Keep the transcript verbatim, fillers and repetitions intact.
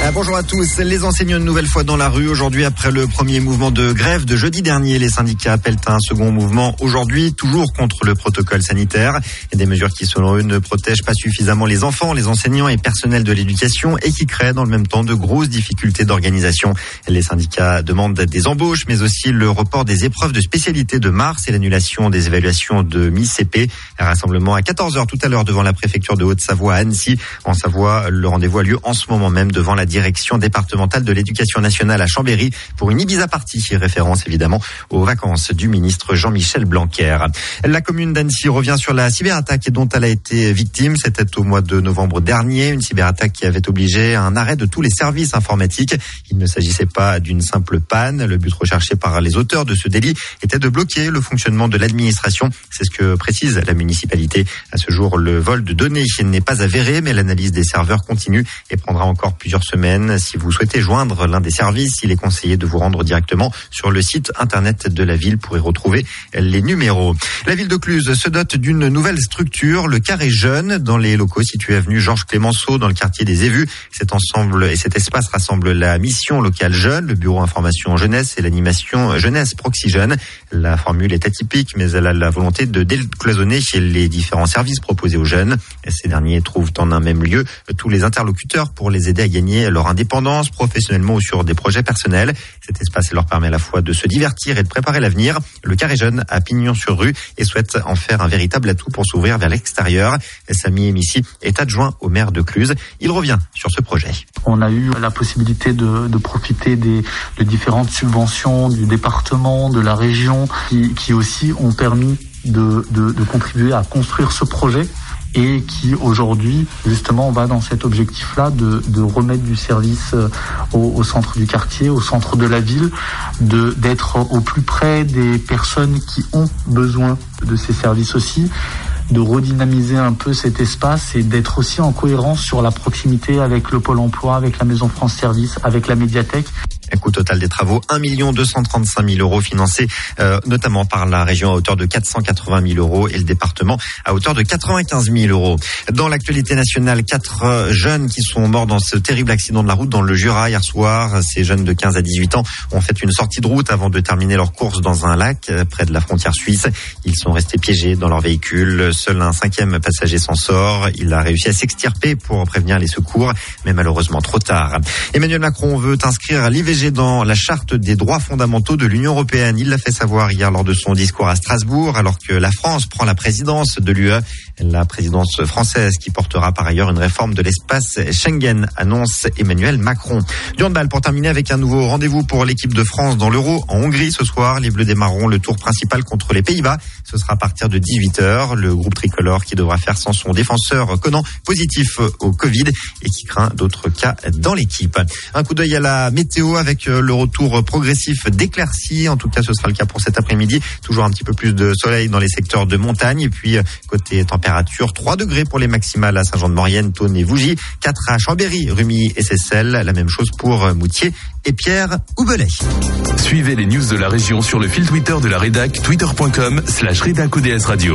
Ah, bonjour à tous. Les enseignants une nouvelle fois dans la rue aujourd'hui après le premier mouvement de grève de jeudi dernier. Les syndicats appellent à un second mouvement aujourd'hui, toujours contre le protocole sanitaire. Et des mesures qui, selon eux, ne protègent pas suffisamment les enfants, les enseignants et personnels de l'éducation et qui créent dans le même temps de grosses difficultés d'organisation. Les syndicats demandent des embauches, mais aussi le report des épreuves de spécialité de mars et l'annulation des évaluations de mi-C P. Un rassemblement à quatorze heures tout à l'heure devant la préfecture de Haute-Savoie à Annecy. En Savoie, le rendez-vous a lieu en ce moment même devant la direction départementale de l'éducation nationale à Chambéry pour une Ibiza Party, référence évidemment aux vacances du ministre Jean-Michel Blanquer. La commune d'Annecy revient sur la cyberattaque dont elle a été victime. C'était au mois de novembre dernier, une cyberattaque qui avait obligé un arrêt de tous les services informatiques. Il ne s'agissait pas d'une simple panne. Le but recherché par les auteurs de ce délit était de bloquer le fonctionnement de l'administration. C'est ce que précise la municipalité. À ce jour, le vol de données n'est pas avéré, mais l'analyse des serveurs continue et prendra encore plusieurs semaines. Si vous souhaitez joindre l'un des services, il est conseillé de vous rendre directement sur le site internet de la ville pour y retrouver les numéros. La ville de Cluses se dote d'une nouvelle structure, le Carré Jeune, dans les locaux situés avenue Georges Clémenceau, dans le quartier des Évus. Cet ensemble et cet espace rassemble la mission locale jeune, le bureau information jeunesse et l'animation jeunesse Proxy Jeune. La formule est atypique, mais elle a la volonté de décloisonner chez les différents services proposés aux jeunes. Ces derniers trouvent en un même lieu tous les interlocuteurs pour les aider à gagner leur indépendance professionnellement ou sur des projets personnels. Cet espace leur permet à la fois de se divertir et de préparer l'avenir. Le Carré Jeune a pignon sur rue et souhaite en faire un véritable atout pour s'ouvrir vers l'extérieur. Samy Emissi est adjoint au maire de Cluses. Il revient sur ce projet. On a eu la possibilité de, de profiter des de différentes subventions du département, de la région, qui, qui aussi ont permis de, de, de contribuer à construire ce projet. Et qui aujourd'hui, justement, va dans cet objectif-là de, de remettre du service au, au centre du quartier, au centre de la ville, de d'être au plus près des personnes qui ont besoin de ces services aussi, de redynamiser un peu cet espace et d'être aussi en cohérence sur la proximité avec le Pôle emploi, avec la Maison France Service, avec la médiathèque. Un coût total des travaux, un million deux cent trente-cinq mille euros financés euh, notamment par la région à hauteur de quatre cent quatre-vingt mille euros et le département à hauteur de quatre-vingt-quinze mille euros. Dans l'actualité nationale, quatre jeunes qui sont morts dans ce terrible accident de la route dans le Jura hier soir. Ces jeunes de quinze à dix-huit ans ont fait une sortie de route avant de terminer leur course dans un lac près de la frontière suisse. Ils sont restés piégés dans leur véhicule. Seul un cinquième passager s'en sort. Il a réussi à s'extirper pour prévenir les secours, mais malheureusement trop tard. Emmanuel Macron veut inscrire l'I V G dans la charte des droits fondamentaux de l'Union européenne. Il l'a fait savoir hier lors de son discours à Strasbourg, alors que la France prend la présidence de l'U E. La présidence française qui portera par ailleurs une réforme de l'espace Schengen, annonce Emmanuel Macron. Du handball pour terminer avec un nouveau rendez-vous pour l'équipe de France dans l'Euro en Hongrie ce soir. Les Bleus démarreront le tour principal contre les Pays-Bas. Ce sera à partir de dix-huit heures. Le groupe tricolore qui devra faire sans son défenseur Conan, positif au Covid et qui craint d'autres cas dans l'équipe. Un coup d'œil à la météo avec le retour progressif d'éclaircies. En tout cas, ce sera le cas pour cet après-midi. Toujours un petit peu plus de soleil dans les secteurs de montagne. Et puis, côté température, trois degrés pour les maximales à Saint-Jean-de-Maurienne, Thônes et Vougy, quatre à Chambéry, Rumilly et Seyssel. La même chose pour Moutier et Pierre ou Belay. Suivez les news de la région sur le fil Twitter de la rédac, twitter point com slash rédac O D S radio.